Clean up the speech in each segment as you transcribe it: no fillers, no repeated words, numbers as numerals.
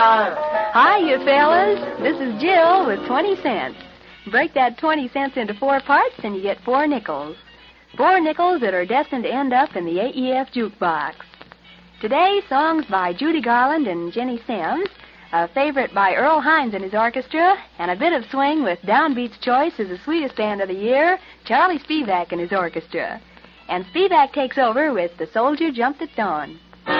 Hi, you fellas. This is Jill with 20 cents. Break that 20 cents into 4 parts and you get 4 nickels. 4 nickels that are destined to end up in the AEF jukebox. Today, songs by Judy Garland and Jenny Sims, a favorite by Earl Hines and his orchestra, and a bit of swing with Downbeat's choice as the sweetest band of the year, Charlie Spivak and his orchestra. And Spivak takes over with The Soldier Jumped at Dawn.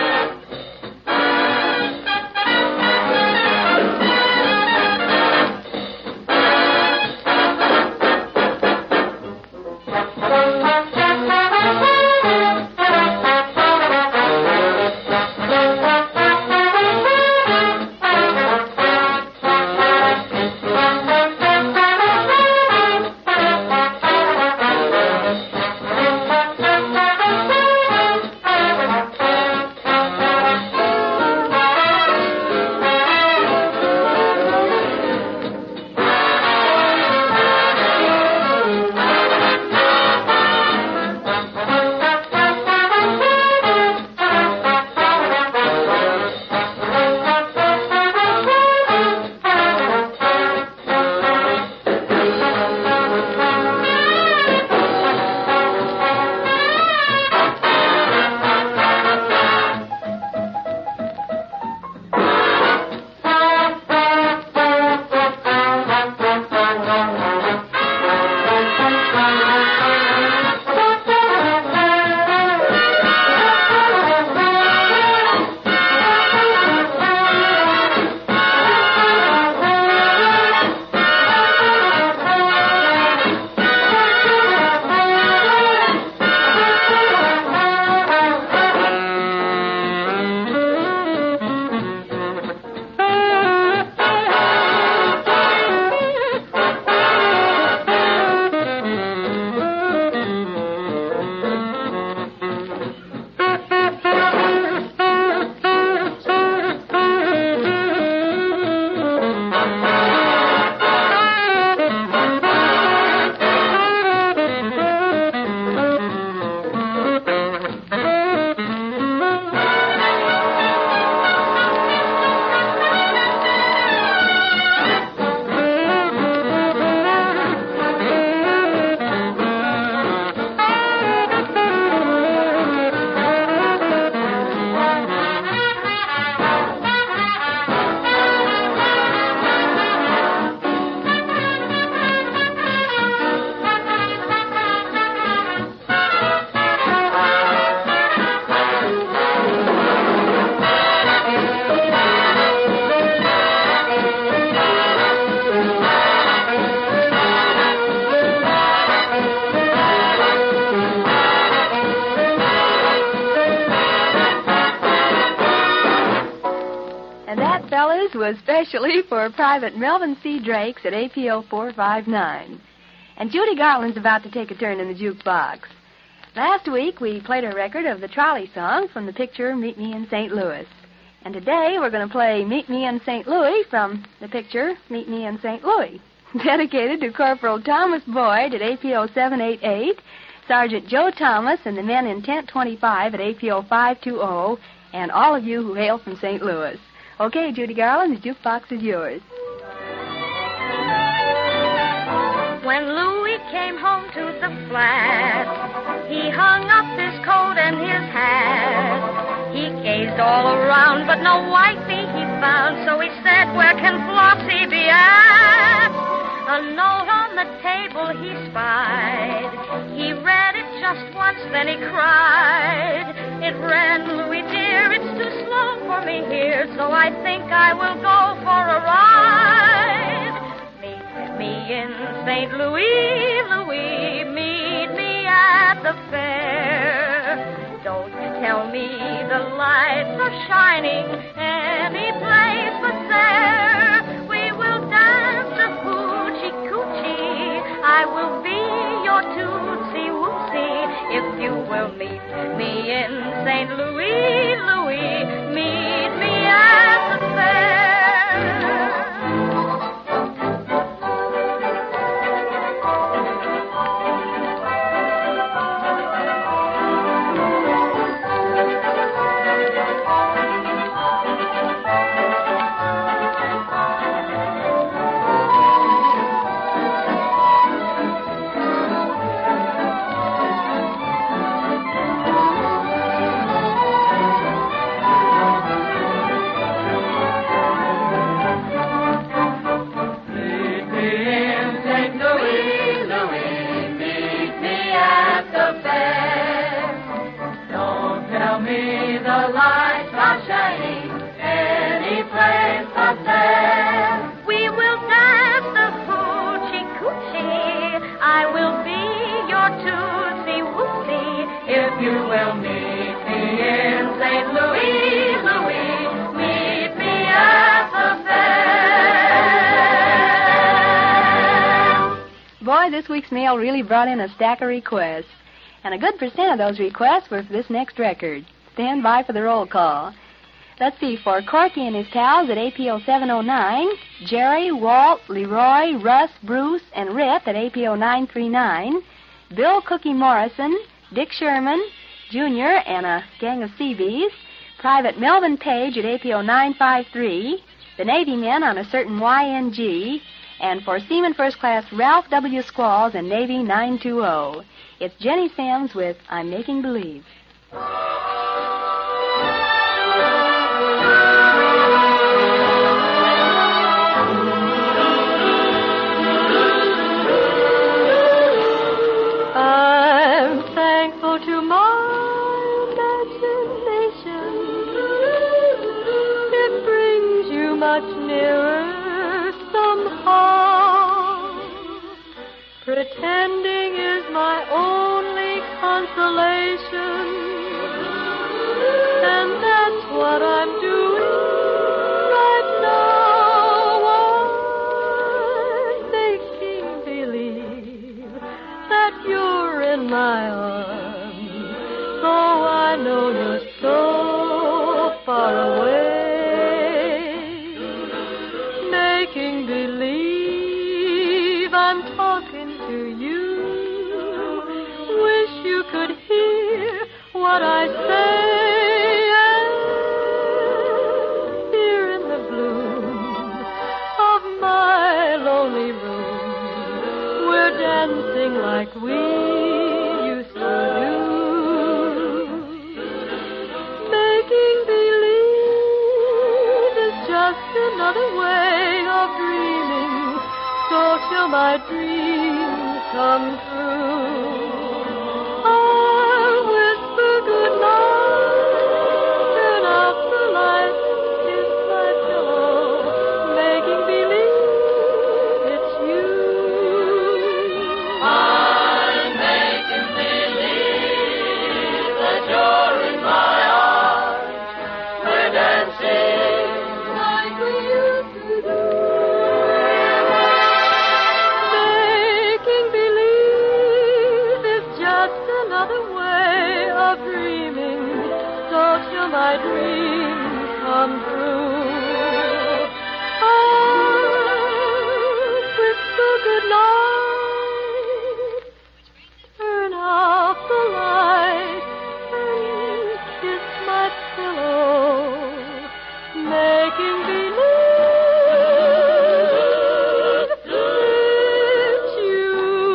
Was specially for Private Melvin C. Drakes at APO 459. And Judy Garland's about to take a turn in the jukebox. Last week, we played a record of the trolley song from the picture Meet Me in St. Louis. And today, we're going to play Meet Me in St. Louis from the picture Meet Me in St. Louis. Dedicated to Corporal Thomas Boyd at APO 788, Sergeant Joe Thomas and the men in Tent 25 at APO 520, and all of you who hail from St. Louis. Okay, Judy Garland, the jukebox is yours. When Louis came home to the flat, he hung up his coat and his hat. He gazed all around, but no wifey he found, so he said, "Where can Flossie be at?" A note on the table he spied. He read it just once, then he cried. It ran, "Louis dear, it's too slow for me here, so I think I will go for a ride. Meet me in St. Louis, Louis, meet me at the fair. Don't tell me the lights are shining any place but there. We will dance a hoochie coochie. I will be your tootsie wootsie if you will meet me in St. Louis, Louis, meet me at the fair." You will meet me in St. Louis, Louis. Meet me at the fair. Boy, this week's mail really brought in a stack of requests. And a good % of those requests were for this next record. Stand by for the roll call. Let's see, for Corky and his pals at APO 709, Jerry, Walt, Leroy, Russ, Bruce, and Rip at APO 939, Bill Cookie Morrison, Dick Sherman, Jr., and a gang of Seabees, Private Melvin Page at APO 953, the Navy men on a certain YNG, and for Seaman First Class Ralph W. Squalls and Navy 920. It's Jenny Sims with I'm Making Believe. I'm thankful to my imagination. It brings you much nearer somehow. Pretending is my only consolation, and that's what I'm doing right now. I'm making believe that you're in my arms, so I know you're so far away. Making believe I'm talking to you. Wish you could hear what I say. And here in the bloom of my lonely room, we're dancing like we used to do. Making believe is just another way of dreaming, so till my dreams come true, I'll whisper goodnight, turn out the light, kiss my pillow, making believe it's you. I'm making believe that you're in my arms. We're dancing like we used to do. Making believe is just another way of dreaming, so till my dreams come true, I'll whisper goodnight, turn off the light, and kiss my pillow, making believe it's you.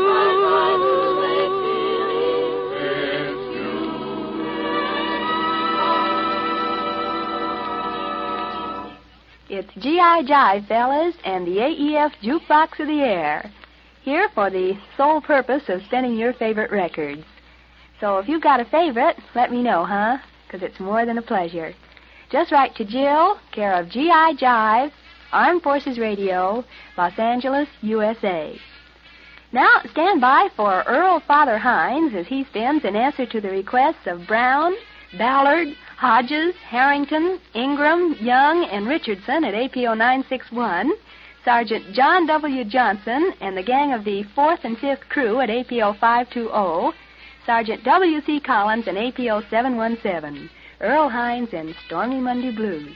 It's G.I. Jive, fellas, and the AEF Jukebox of the Air, here for the sole purpose of spinning your favorite records. So if you've got a favorite, let me know, huh? Because it's more than a pleasure. Just write to Jill, care of G.I. Jive, Armed Forces Radio, Los Angeles, USA. Now, stand by for Earl Father Hines as he spins in answer to the requests of Brown, Ballard, Hodges, Harrington, Ingram, Young, and Richardson at APO 961, Sergeant John W. Johnson and the gang of the 4th and 5th Crew at APO 520, Sergeant W.C. Collins and APO 717, Earl Hines and Stormy Monday Blues.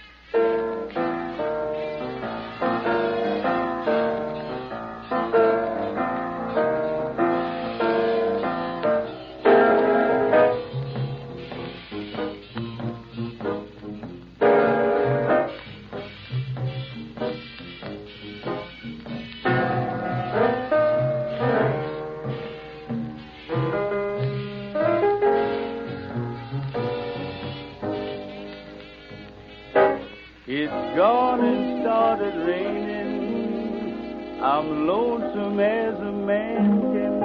It's gone and started raining. I'm lonesome as a man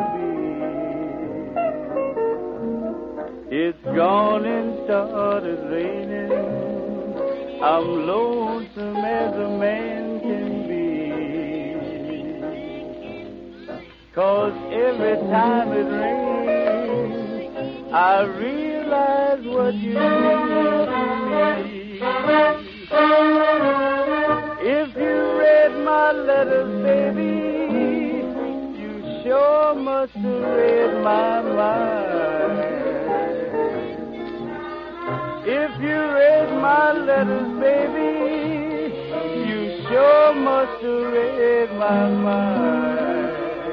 can be. It's gone and started raining. I'm lonesome as a man can be. 'Cause every time it rains, I realize what you mean to me. If you read my letters, baby, you sure must have read my mind. If you read my letters, baby, you sure must have read my mind.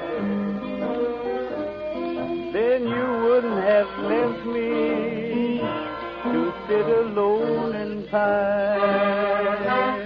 Then you wouldn't have left me to sit alone and pine.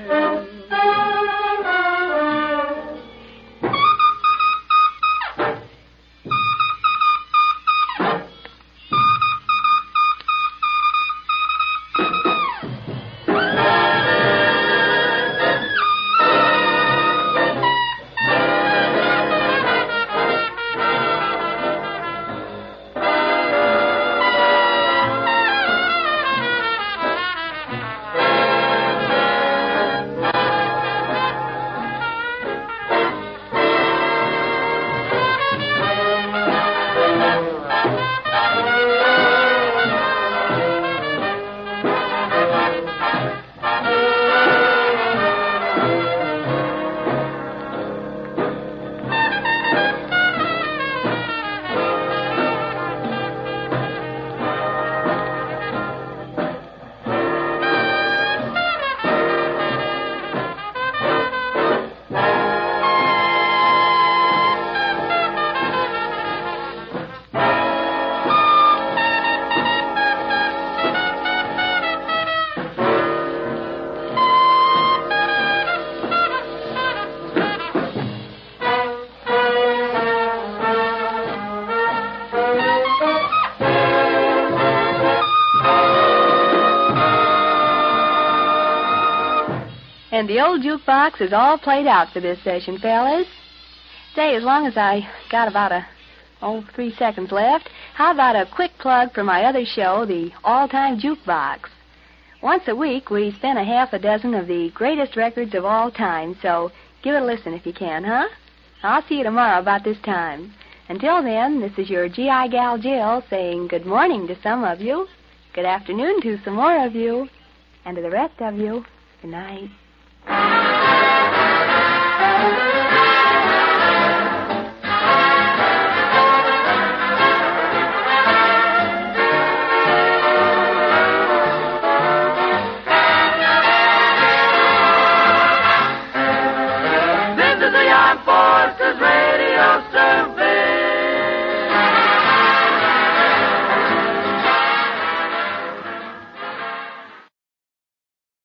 And the old jukebox is all played out for this session, fellas. Say, as long as I got about 3 seconds left, how about a quick plug for my other show, the All-Time Jukebox? Once a week, we spin a half a dozen of the greatest records of all time, so give it a listen if you can, huh? I'll see you tomorrow about this time. Until then, this is your G.I. Gal Jill saying good morning to some of you, good afternoon to some more of you, and to the rest of you, good night.